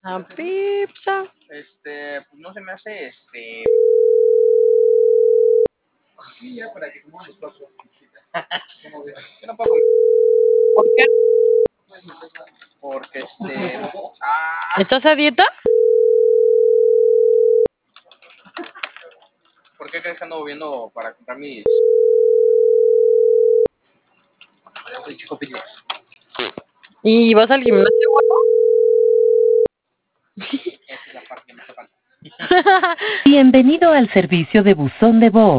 La pizza. Pues no se me hace, Sí, ya para que comamos los cuatro. yo no puedo comer ¿Por qué? porque, ¿Estás a dieta? ¿por qué crees que ando viendo para comprar mis? Soy chico fitness. ¿Y vas al gimnasio? Esa es la parte que me hace falta. Bienvenido al servicio de buzón de voz.